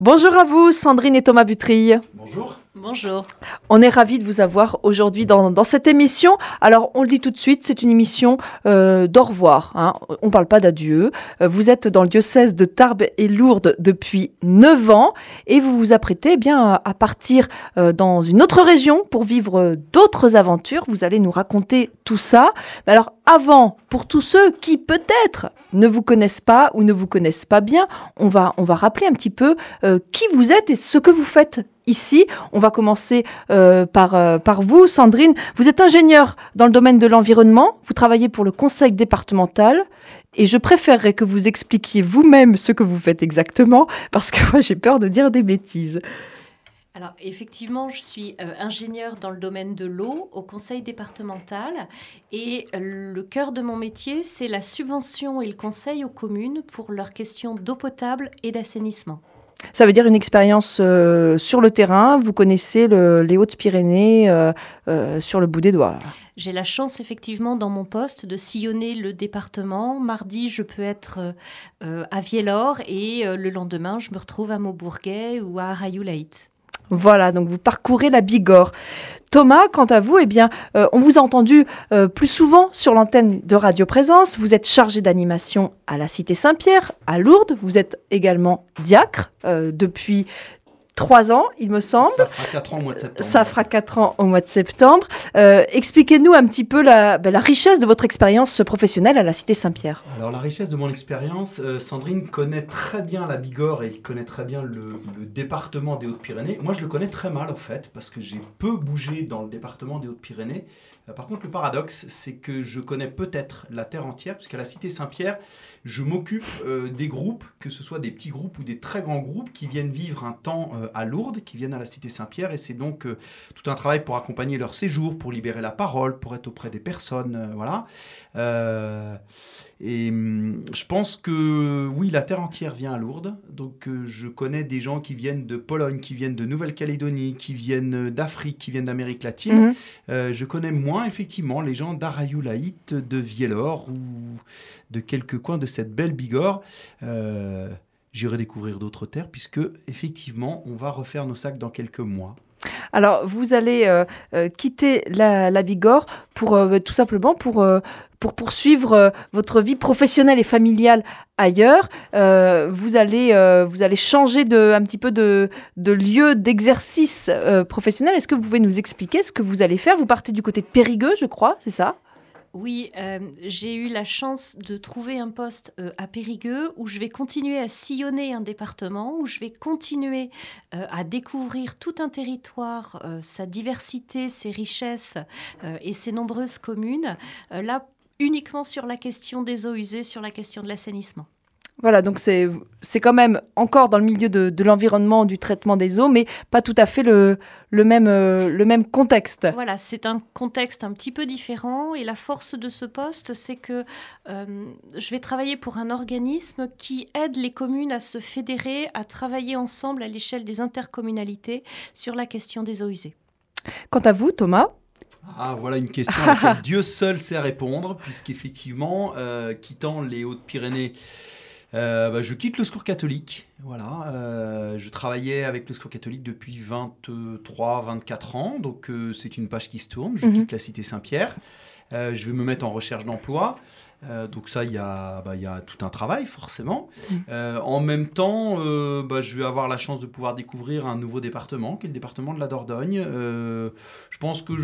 Bonjour à vous, Sandrine et Thomas Butrille. Bonjour. Bonjour. On est ravis de vous avoir aujourd'hui dans cette émission. Alors, on le dit tout de suite, c'est une émission d'au revoir. Hein. On ne parle pas d'adieu. Vous êtes dans le diocèse de Tarbes et Lourdes depuis 9 ans et vous vous apprêtez à partir dans une autre région pour vivre d'autres aventures. Vous allez nous raconter tout ça. Mais alors, avant, pour tous ceux qui peut-être ne vous connaissent pas ou ne vous connaissent pas bien, on va rappeler un petit peu qui vous êtes et ce que vous faites ici. On va commencer par vous, Sandrine. Vous êtes ingénieure dans le domaine de l'environnement. Vous travaillez pour le conseil départemental. Et je préférerais que vous expliquiez vous-même ce que vous faites exactement, parce que moi, j'ai peur de dire des bêtises. Alors, effectivement, je suis ingénieure dans le domaine de l'eau au conseil départemental. Et le cœur de mon métier, c'est la subvention et le conseil aux communes pour leurs questions d'eau potable et d'assainissement. Ça veut dire une expérience sur le terrain. Vous connaissez les Hautes-Pyrénées sur le bout des doigts. J'ai la chance, effectivement, dans mon poste, de sillonner le département. Mardi, je peux être à Viellore et le lendemain, je me retrouve à Maubourguet ou à Arayou-Laït. Voilà, donc vous parcourez la Bigorre. Thomas, quant à vous, on vous a entendu plus souvent sur l'antenne de Radio Présence. Vous êtes chargé d'animation à la Cité Saint-Pierre, à Lourdes. Vous êtes également diacre depuis 3 ans, il me semble. Ça fera 4 ans au mois de septembre. Ça fera 4 ans au mois de septembre. Expliquez-nous un petit peu la richesse de votre expérience professionnelle à la Cité Saint-Pierre. Alors la richesse de mon expérience, Sandrine connaît très bien la Bigorre et connaît très bien le département des Hautes-Pyrénées. Moi je le connais très mal en fait, parce que j'ai peu bougé dans le département des Hautes-Pyrénées. Par contre, le paradoxe, c'est que je connais peut-être la terre entière, parce qu'à la Cité Saint-Pierre, je m'occupe des groupes, que ce soit des petits groupes ou des très grands groupes, qui viennent vivre un temps à Lourdes, qui viennent à la Cité Saint-Pierre, et c'est donc tout un travail pour accompagner leur séjour, pour libérer la parole, pour être auprès des personnes, voilà. Je pense que oui, la terre entière vient à Lourdes. Donc je connais des gens qui viennent de Pologne, qui viennent de Nouvelle-Calédonie, qui viennent d'Afrique, qui viennent d'Amérique latine. Je connais moins effectivement les gens d'Arayou-Laït, de Viellore ou de quelques coins de cette belle Bigorre. J'irai découvrir d'autres terres puisque effectivement on va refaire nos sacs dans quelques mois. Alors, vous allez quitter la Bigorre pour tout simplement pour poursuivre votre vie professionnelle et familiale ailleurs. Vous allez changer un petit peu de lieu d'exercice professionnel. Est-ce que vous pouvez nous expliquer ce que vous allez faire ? Vous partez du côté de Périgueux, je crois, c'est ça ? Oui, j'ai eu la chance de trouver un poste à Périgueux où je vais continuer à sillonner un département, où je vais continuer à découvrir tout un territoire, sa diversité, ses richesses et ses nombreuses communes, là uniquement sur la question des eaux usées, sur la question de l'assainissement. Voilà, donc c'est quand même encore dans le milieu de l'environnement, du traitement des eaux, mais pas tout à fait le même contexte. Voilà, c'est un contexte un petit peu différent et la force de ce poste, c'est que je vais travailler pour un organisme qui aide les communes à se fédérer, à travailler ensemble à l'échelle des intercommunalités sur la question des eaux usées. Quant à vous, Thomas ? Ah, voilà une question à laquelle Dieu seul sait répondre, puisqu'effectivement, quittant les Hautes-Pyrénées, je quitte le Secours catholique. Voilà, je travaillais avec le Secours catholique depuis 23-24 ans, donc c'est une page qui se tourne. Je quitte la Cité Saint-Pierre. Je vais me mettre en recherche d'emploi. Donc ça, il y a tout un travail, forcément. En même temps, je vais avoir la chance de pouvoir découvrir un nouveau département, qui est le département de la Dordogne. Je pense que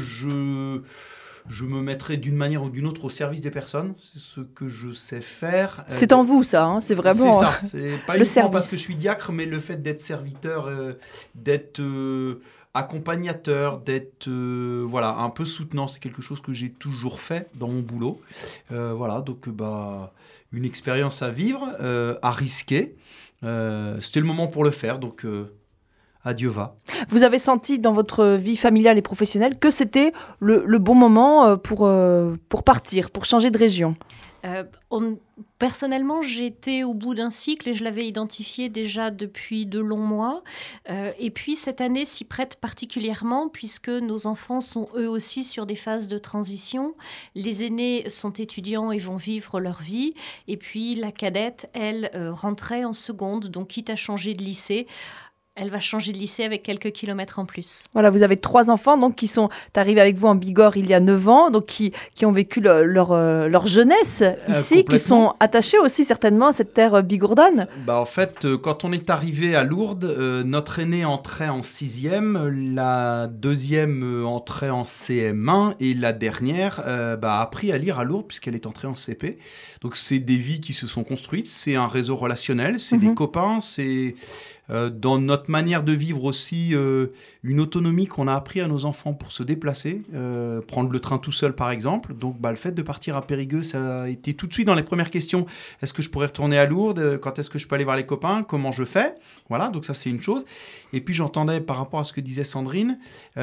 je me mettrai d'une manière ou d'une autre au service des personnes. C'est ce que je sais faire. C'est en vous, ça. Hein, c'est vraiment c'est ça. C'est pas le uniquement service. Parce que je suis diacre, mais le fait d'être serviteur, d'être accompagnateur, d'être un peu soutenant, c'est quelque chose que j'ai toujours fait dans mon boulot. Donc une expérience à vivre, à risquer. C'était le moment pour le faire, donc adieu va. Vous avez senti dans votre vie familiale et professionnelle que c'était le bon moment pour partir, pour changer de région. Personnellement, j'étais au bout d'un cycle et je l'avais identifié déjà depuis de longs mois. Et puis cette année s'y prête particulièrement puisque nos enfants sont eux aussi sur des phases de transition. Les aînés sont étudiants et vont vivre leur vie. Et puis la cadette, elle, rentrait en seconde, donc quitte à changer de lycée. Elle va changer de lycée avec quelques kilomètres en plus. Voilà, vous avez 3 enfants donc qui sont arrivés avec vous en Bigorre il y a 9 ans, donc qui ont vécu leur jeunesse ici, qui sont attachés aussi certainement à cette terre bigourdane. En fait, quand on est arrivé à Lourdes, notre aîné entrait en 6e, la deuxième entrait en CM1 et la dernière a appris à lire à Lourdes puisqu'elle est entrée en CP. Donc c'est des vies qui se sont construites, c'est un réseau relationnel, c'est des copains, c'est... dans notre manière de vivre aussi, une autonomie qu'on a appris à nos enfants pour se déplacer, prendre le train tout seul par exemple. Donc le fait de partir à Périgueux, ça a été tout de suite dans les premières questions. Est-ce que je pourrais retourner à Lourdes ? Quand est-ce que je peux aller voir les copains ? Comment je fais ? Voilà, donc ça c'est une chose. Et puis j'entendais par rapport à ce que disait Sandrine,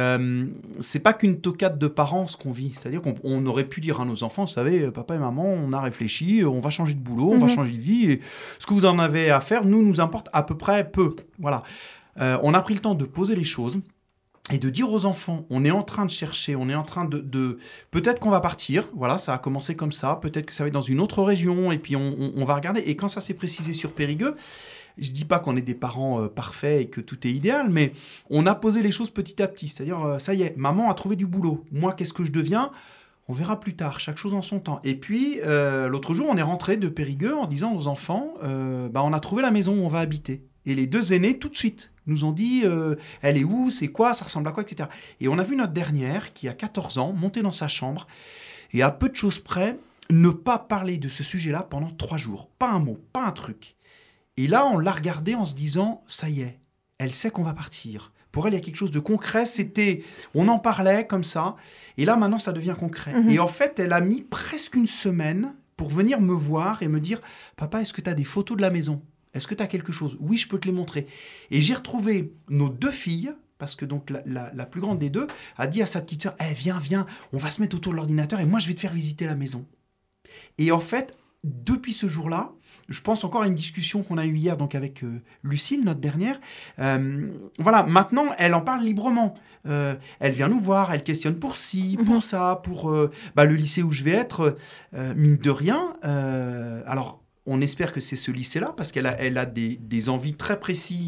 c'est pas qu'une toquade de parents ce qu'on vit. C'est-à-dire qu'on aurait pu dire à nos enfants, vous savez, papa et maman, on a réfléchi, on va changer de boulot, on va changer de vie. Et ce que vous en avez à faire, nous importe à peu près peu. Voilà. On a pris le temps de poser les choses et de dire aux enfants, on est en train de chercher, on est en train de peut-être qu'on va partir, voilà, ça a commencé comme ça, peut-être que ça va être dans une autre région, et puis on va regarder. Et quand ça s'est précisé sur Périgueux, je dis pas qu'on est des parents parfaits et que tout est idéal, mais on a posé les choses petit à petit. C'est-à-dire, ça y est, maman a trouvé du boulot. Moi, qu'est-ce que je deviens ? On verra plus tard, chaque chose en son temps. Et puis, l'autre jour, on est rentré de Périgueux en disant aux enfants, on a trouvé la maison où on va habiter. Et les 2 aînés, tout de suite, nous ont dit elle est où, c'est quoi, ça ressemble à quoi, etc. Et on a vu notre dernière, qui a 14 ans, monter dans sa chambre et à peu de choses près, ne pas parler de ce sujet-là pendant 3 jours. Pas un mot, pas un truc. Et là, on l'a regardée en se disant ça y est, elle sait qu'on va partir. Pour elle, il y a quelque chose de concret. On en parlait comme ça. Et là, maintenant, ça devient concret. Et en fait, elle a mis presque une semaine pour venir me voir et me dire papa, est-ce que tu as des photos de la maison ? Est-ce que tu as quelque chose ? Oui, je peux te les montrer. Et j'ai retrouvé nos 2 filles, parce que donc la plus grande des 2 a dit à sa petite sœur viens, on va se mettre autour de l'ordinateur et moi, je vais te faire visiter la maison. Et en fait, depuis ce jour-là, je pense encore à une discussion qu'on a eue hier donc avec Lucille, notre dernière. Voilà, maintenant, elle en parle librement. Elle vient nous voir, elle questionne pour ci, pour ça, pour le lycée où je vais être. Mine de rien, alors... On espère que c'est ce lycée-là, parce qu'elle a des envies très précises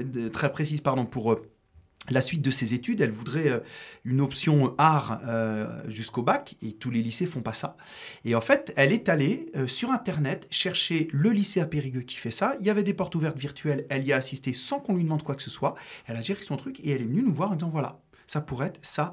pour la suite de ses études. Elle voudrait une option art jusqu'au bac, et tous les lycées ne font pas ça. Et en fait, elle est allée sur Internet chercher le lycée à Périgueux qui fait ça. Il y avait des portes ouvertes virtuelles, elle y a assisté sans qu'on lui demande quoi que ce soit. Elle a géré son truc et elle est venue nous voir en disant voilà, ça pourrait être ça.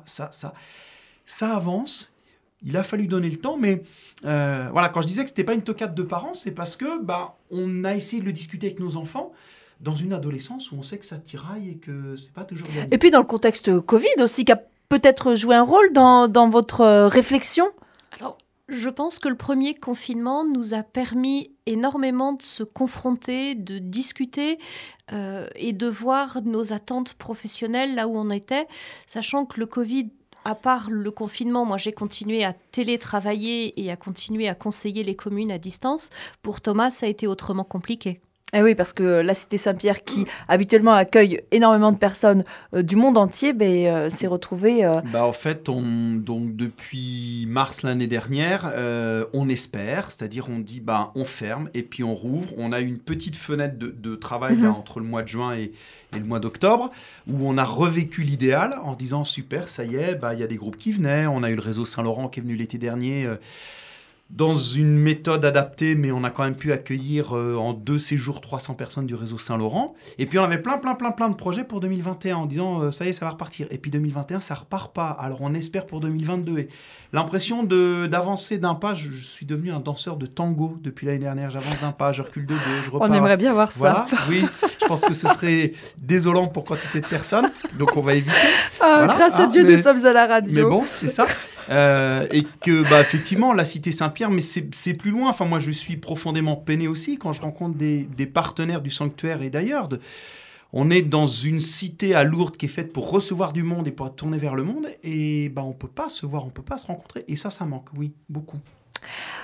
Ça avance. Il a fallu donner le temps, mais voilà, quand je disais que c'était pas une toquade de parents, c'est parce que on a essayé de le discuter avec nos enfants dans une adolescence où on sait que ça tiraille et que c'est pas toujours gagné. Et puis dans le contexte Covid aussi, qui a peut-être joué un rôle dans votre réflexion. Alors, je pense que le premier confinement nous a permis énormément de se confronter, de discuter et de voir nos attentes professionnelles là où on était, sachant que le Covid, à part le confinement, moi j'ai continué à télétravailler et à continuer à conseiller les communes à distance. Pour Thomas, ça a été autrement compliqué. Eh oui, parce que la Cité Saint-Pierre, qui habituellement accueille énormément de personnes du monde entier, s'est retrouvée... En fait, donc, depuis mars l'année dernière, on espère, c'est-à-dire on dit on ferme et puis on rouvre. On a une petite fenêtre de travail là, entre le mois de juin et le mois d'octobre, où on a revécu l'idéal en disant super, ça y est, y a des groupes qui venaient. On a eu le réseau Saint-Laurent qui est venu l'été dernier... dans une méthode adaptée, mais on a quand même pu accueillir en 2 séjours 300 personnes du réseau Saint-Laurent. Et puis on avait plein de projets pour 2021 en disant ça y est, ça va repartir. Et puis 2021, ça repart pas. Alors on espère pour 2022. Et l'impression d'avancer d'un pas, je suis devenu un danseur de tango depuis l'année dernière. J'avance d'un pas, je recule de 2, je repars. On aimerait bien voir ça. Voilà, oui, je pense que ce serait désolant pour quantité de personnes. Donc on va éviter. Grâce à Dieu, nous sommes à la radio. Mais bon, c'est ça. Et que effectivement la Cité Saint-Pierre, mais c'est plus loin. Enfin, moi je suis profondément peiné aussi quand je rencontre des partenaires du sanctuaire et d'ailleurs. On est dans une cité à Lourdes qui est faite pour recevoir du monde et pour tourner vers le monde, et on peut pas se voir, on peut pas se rencontrer, et ça manque, oui, beaucoup.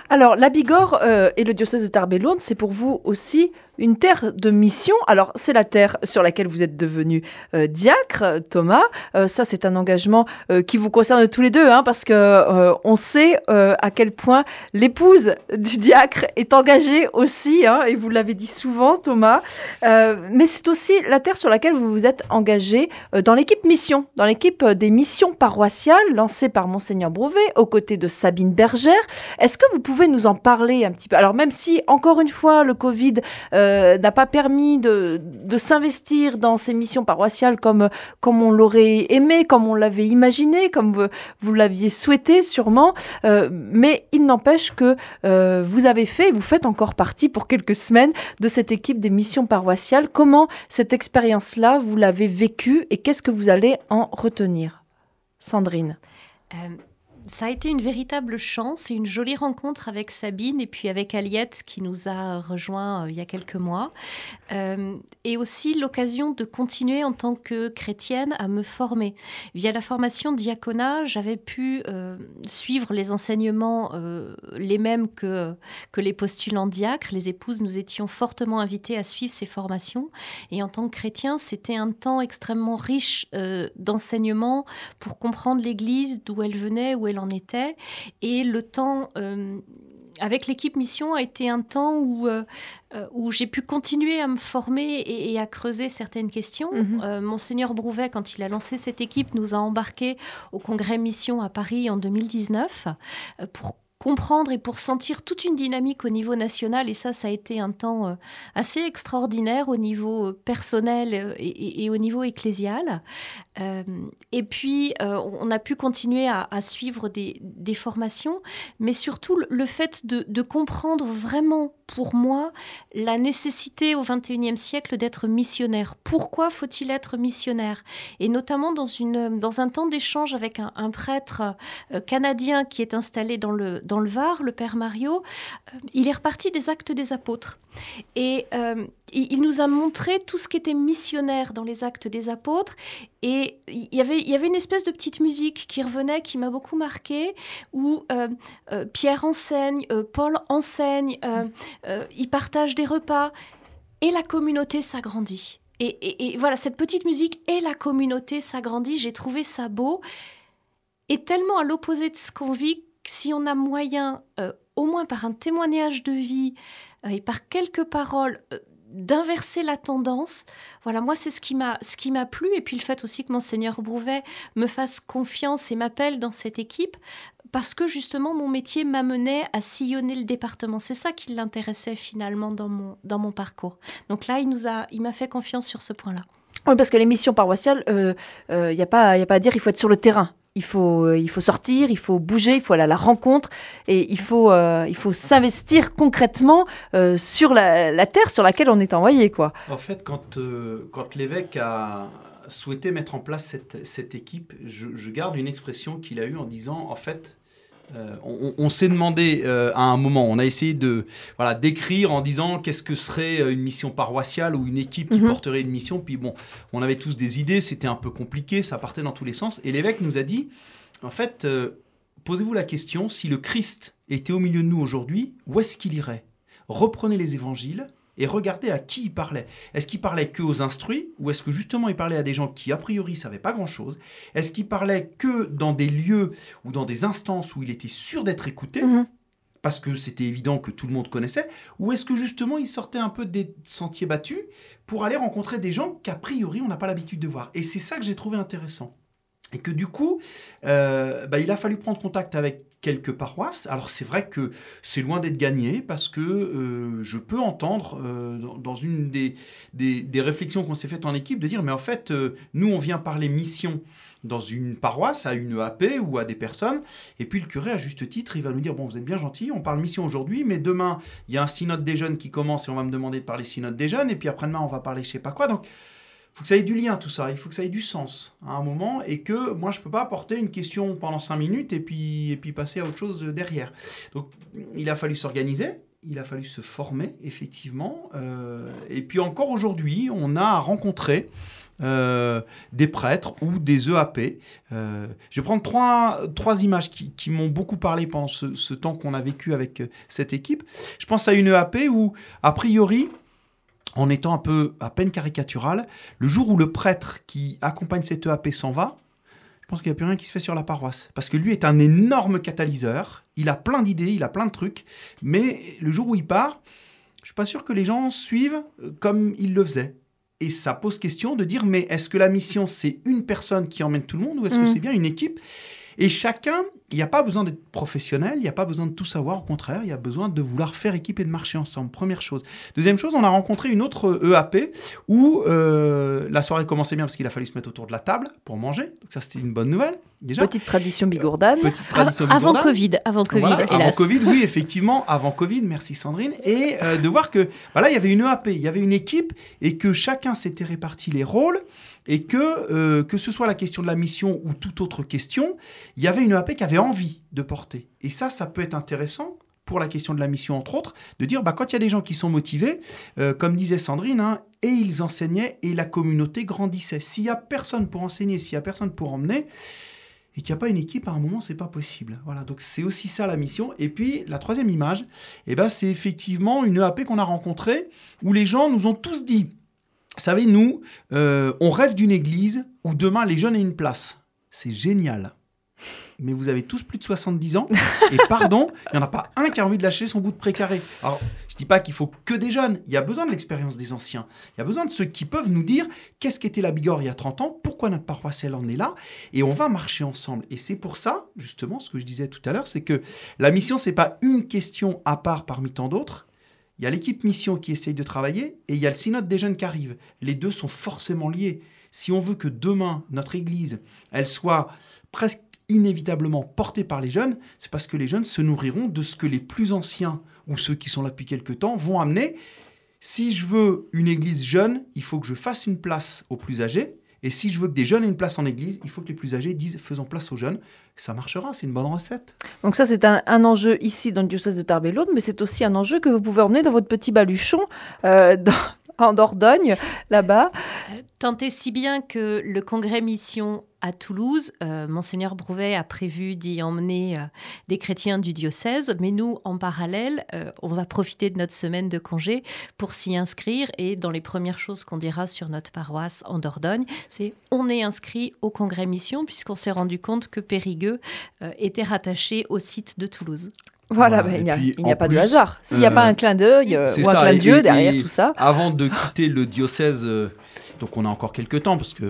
Alors, la Bigorre et le diocèse de Tarbes et Lourdes, c'est pour vous aussi une terre de mission. Alors, c'est la terre sur laquelle vous êtes devenu diacre, Thomas. Ça, c'est un engagement qui vous concerne tous les deux, parce que on sait à quel point l'épouse du diacre est engagée aussi, et vous l'avez dit souvent, Thomas. Mais c'est aussi la terre sur laquelle vous vous êtes engagé dans l'équipe mission, dans l'équipe des missions paroissiales lancée par Monseigneur Brouvet, aux côtés de Sabine Bergère. Est-ce que vous pouvez nous en parler un petit peu? Alors, même si, encore une fois, le Covid n'a pas permis de s'investir dans ces missions paroissiales comme on l'aurait aimé, comme on l'avait imaginé, comme vous l'aviez souhaité sûrement, mais il n'empêche que vous faites encore partie pour quelques semaines de cette équipe des missions paroissiales. Comment cette expérience-là, vous l'avez vécue et qu'est-ce que vous allez en retenir? Sandrine. Ça a été une véritable chance et une jolie rencontre avec Sabine et puis avec Aliette qui nous a rejoints il y a quelques mois. Et aussi l'occasion de continuer en tant que chrétienne à me former. Via la formation diaconat, j'avais pu suivre les enseignements les mêmes que les postulants diacres. Les épouses, nous étions fortement invitées à suivre ces formations. Et en tant que chrétien, c'était un temps extrêmement riche d'enseignements pour comprendre l'Église, d'où elle venait, où elle en était. Et le temps avec l'équipe mission a été un temps où j'ai pu continuer à me former et à creuser certaines questions. Monseigneur Brouvet, quand il a lancé cette équipe, nous a embarqués au congrès mission à Paris en 2019 pour comprendre et pour sentir toute une dynamique au niveau national. Et ça a été un temps assez extraordinaire au niveau personnel et au niveau ecclésial. Et puis, on a pu continuer à suivre des formations, mais surtout le fait de comprendre vraiment, pour moi, la nécessité au XXIe siècle d'être missionnaire. Pourquoi faut-il être missionnaire? Et notamment dans un temps d'échange avec un prêtre canadien qui est installé dans le Var, le Père Mario, il est reparti des Actes des Apôtres. Et il nous a montré tout ce qui était missionnaire dans les Actes des Apôtres. Et il y avait une espèce de petite musique qui revenait, qui m'a beaucoup marquée, où Pierre enseigne, Paul enseigne, ils partagent des repas, et la communauté s'agrandit. Et voilà, cette petite musique, et la communauté s'agrandit, j'ai trouvé ça beau. Et tellement à l'opposé de ce qu'on vit, si on a moyen, au moins par un témoignage de vie et par quelques paroles, d'inverser la tendance, voilà, moi c'est ce qui m'a plu. Et puis le fait aussi que Monseigneur Brouvet me fasse confiance et m'appelle dans cette équipe, parce que justement mon métier m'amenait à sillonner le département. C'est ça qui l'intéressait finalement dans mon parcours. Donc là, il m'a fait confiance sur ce point-là. Oui, parce que les missions paroissiales, y a pas à dire, il faut être sur le terrain. Il faut sortir, il faut bouger, il faut aller à la rencontre et il faut s'investir concrètement sur la terre sur laquelle on est envoyé, quoi. En fait, quand l'évêque a souhaité mettre en place cette équipe, je garde une expression qu'il a eue en disant, en fait, on s'est demandé à un moment, on a essayé d'écrire en disant qu'est-ce que serait une mission paroissiale ou une équipe qui porterait une mission. Puis bon, on avait tous des idées, c'était un peu compliqué, ça partait dans tous les sens. Et l'évêque nous a dit, en fait, posez-vous la question, si le Christ était au milieu de nous aujourd'hui, où est-ce qu'il irait? Reprenez les évangiles et regardez à qui il parlait. Est-ce qu'il parlait que aux instruits, ou est-ce que justement il parlait à des gens qui a priori ne savaient pas grand-chose? Est-ce qu'il parlait que dans des lieux ou dans des instances où il était sûr d'être écouté, parce que c'était évident que tout le monde connaissait, ou est-ce que justement il sortait un peu des sentiers battus pour aller rencontrer des gens qu'a priori on n'a pas l'habitude de voir? Et c'est ça que j'ai trouvé intéressant. Et que du coup, il a fallu prendre contact avec quelques paroisses. Alors c'est vrai que c'est loin d'être gagné parce que je peux entendre dans une des réflexions qu'on s'est faites en équipe de dire mais en fait nous on vient parler mission dans une paroisse à une EAP ou à des personnes et puis le curé à juste titre il va nous dire bon vous êtes bien gentils, on parle mission aujourd'hui mais demain il y a un synode des jeunes qui commence et on va me demander de parler synode des jeunes et puis après-demain on va parler je sais pas quoi. Donc il faut que ça ait du lien, tout ça. Il faut que ça ait du sens à un moment et que moi, je ne peux pas apporter une question pendant 5 minutes et puis passer à autre chose derrière. Donc, il a fallu s'organiser, il a fallu se former, effectivement. Et puis encore aujourd'hui, on a rencontré des prêtres ou des EAP. Je vais prendre trois images qui m'ont beaucoup parlé pendant ce temps qu'on a vécu avec cette équipe. Je pense à une EAP où, a priori, en étant un peu à peine caricatural, le jour où le prêtre qui accompagne cette EAP s'en va, je pense qu'il n'y a plus rien qui se fait sur la paroisse. Parce que lui est un énorme catalyseur, il a plein d'idées, il a plein de trucs, mais le jour où il part, je ne suis pas sûr que les gens suivent comme il le faisait. Et ça pose question de dire, mais est-ce que la mission, c'est une personne qui emmène tout le monde ou est-ce que c'est bien une équipe ? Et chacun, il n'y a pas besoin d'être professionnel, il n'y a pas besoin de tout savoir, au contraire, il y a besoin de vouloir faire équipe et de marcher ensemble, première chose. Deuxième chose, on a rencontré une autre EAP où la soirée commençait bien parce qu'il a fallu se mettre autour de la table pour manger, donc ça c'était une bonne nouvelle, déjà. Petite tradition bigourdane. Avant Covid, voilà, hélas. Avant Covid, oui, effectivement, avant Covid, merci Sandrine, et de voir que, voilà, il y avait une EAP, il y avait une équipe, et que chacun s'était réparti les rôles, et que ce soit la question de la mission ou toute autre question, il y avait une EAP qui avait envie de porter. Et ça peut être intéressant pour la question de la mission, entre autres, de dire, quand il y a des gens qui sont motivés, comme disait Sandrine, et ils enseignaient, et la communauté grandissait. S'il n'y a personne pour enseigner, s'il n'y a personne pour emmener, et qu'il n'y a pas une équipe, à un moment, c'est pas possible. Voilà, donc c'est aussi ça la mission. Et puis, la troisième image, c'est effectivement une EAP qu'on a rencontrée, où les gens nous ont tous dit, vous savez, nous, on rêve d'une église où demain les jeunes aient une place. C'est génial. Mais vous avez tous plus de 70 ans, et pardon, il n'y en a pas un qui a envie de lâcher son bout de précaré. Alors, je ne dis pas qu'il faut que des jeunes, il y a besoin de l'expérience des anciens, il y a besoin de ceux qui peuvent nous dire qu'est-ce qu'était la Bigorre il y a 30 ans, pourquoi notre paroisse elle en est là, et on va marcher ensemble. Et c'est pour ça, justement, ce que je disais tout à l'heure, c'est que la mission, ce n'est pas une question à part parmi tant d'autres. Il y a l'équipe mission qui essaye de travailler, et il y a le synode des jeunes qui arrive. Les deux sont forcément liés. Si on veut que demain, notre église, elle soit presque inévitablement portés par les jeunes, c'est parce que les jeunes se nourriront de ce que les plus anciens ou ceux qui sont là depuis quelque temps vont amener. Si je veux une église jeune, il faut que je fasse une place aux plus âgés. Et si je veux que des jeunes aient une place en église, il faut que les plus âgés disent « faisons place aux jeunes ». Ça marchera, c'est une bonne recette. Donc ça, c'est un enjeu ici dans le diocèse de Tarbes et Lourdes, mais c'est aussi un enjeu que vous pouvez emmener dans votre petit baluchon en Dordogne, là-bas. Tant et si bien que le congrès mission à Toulouse, Monseigneur Brouvet a prévu d'y emmener des chrétiens du diocèse, mais nous, en parallèle, on va profiter de notre semaine de congé pour s'y inscrire. Et dans les premières choses qu'on dira sur notre paroisse en Dordogne, c'est on est inscrit au congrès mission, puisqu'on s'est rendu compte que Périgueux était rattaché au site de Toulouse. Voilà, il n'y a pas de hasard. S'il n'y a pas un clin d'œil ou un clin d'yeux derrière tout ça. Avant de quitter le diocèse, donc on a encore quelques temps, parce que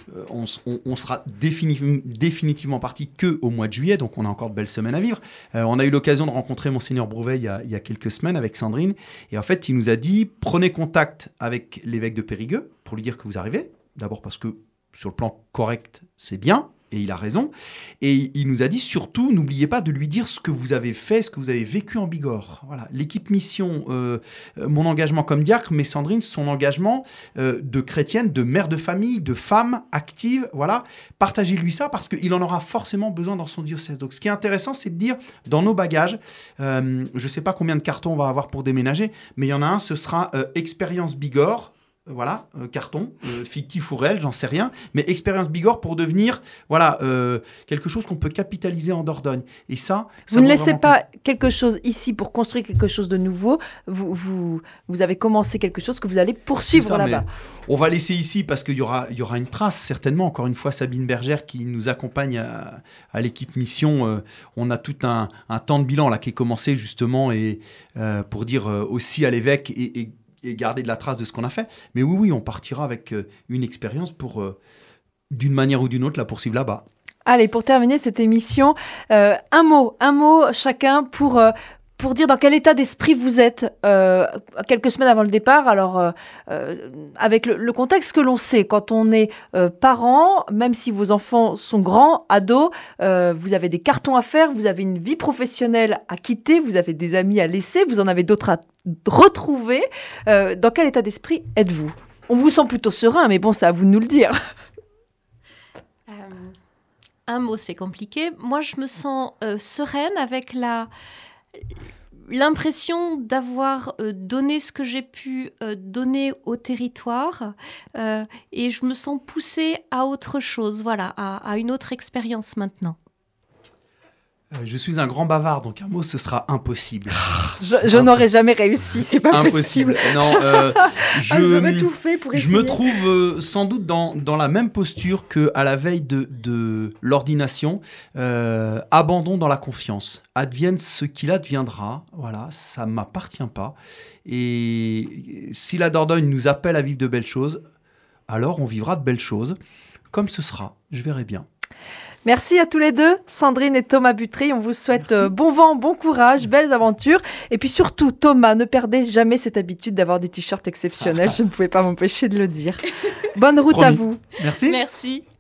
on sera définitivement parti qu'au mois de juillet, donc on a encore de belles semaines à vivre. On a eu l'occasion de rencontrer Monseigneur Brouvet il y a quelques semaines avec Sandrine, et en fait il nous a dit prenez contact avec l'évêque de Périgueux pour lui dire que vous arrivez, d'abord parce que sur le plan correct c'est bien, et il a raison, et il nous a dit surtout n'oubliez pas de lui dire ce que vous avez fait, ce que vous avez vécu en Bigorre. Voilà, l'équipe mission, mon engagement comme diacre, mais Sandrine, son engagement de chrétienne, de mère de famille, de femme active, voilà, partagez-lui ça parce qu'il en aura forcément besoin dans son diocèse. Donc ce qui est intéressant, c'est de dire, dans nos bagages, je ne sais pas combien de cartons on va avoir pour déménager, mais il y en a un, ce sera expérience Bigorre. Voilà, carton, fictif ou réel, j'en sais rien, mais expérience Bigorre pour devenir quelque chose qu'on peut capitaliser en Dordogne. Et ça vous ne laissez pas quelque chose ici pour construire quelque chose de nouveau, vous avez commencé quelque chose que vous allez poursuivre là-bas. On va laisser ici parce qu'il y aura une trace, certainement. Encore une fois, Sabine Bergère qui nous accompagne à l'équipe mission. On a tout un temps de bilan là, qui est commencé justement et, pour dire aussi à l'évêque et garder de la trace de ce qu'on a fait. Mais oui, on partira avec une expérience pour, d'une manière ou d'une autre, la poursuivre là-bas. Allez, pour terminer cette émission, un mot chacun pour dire dans quel état d'esprit vous êtes quelques semaines avant le départ. Alors, avec le contexte que l'on sait, quand on est parent, même si vos enfants sont grands, ados, vous avez des cartons à faire, vous avez une vie professionnelle à quitter, vous avez des amis à laisser, vous en avez d'autres à retrouver. Dans quel état d'esprit êtes-vous ? On vous sent plutôt serein, mais bon, c'est à vous de nous le dire. Un mot, c'est compliqué. Moi, je me sens sereine avec l'impression d'avoir donné ce que j'ai pu donner au territoire et je me sens poussée à autre chose, voilà, à une autre expérience maintenant. Je suis un grand bavard, donc un mot, ce sera impossible. Je n'aurais jamais réussi, c'est pas possible. Non, j'aurais tout fait pour essayer. Je me trouve sans doute dans la même posture qu'à la veille de l'ordination. Abandon dans la confiance. Advienne ce qu'il adviendra. Voilà, ça ne m'appartient pas. Et si la Dordogne nous appelle à vivre de belles choses, alors on vivra de belles choses. Comme ce sera, je verrai bien. Merci à tous les deux, Sandrine et Thomas Butry. On vous souhaite bon vent, bon courage, belles aventures. Et puis surtout, Thomas, ne perdez jamais cette habitude d'avoir des t-shirts exceptionnels. Je ne pouvais pas m'empêcher de le dire. Bonne route à vous. Merci. Merci.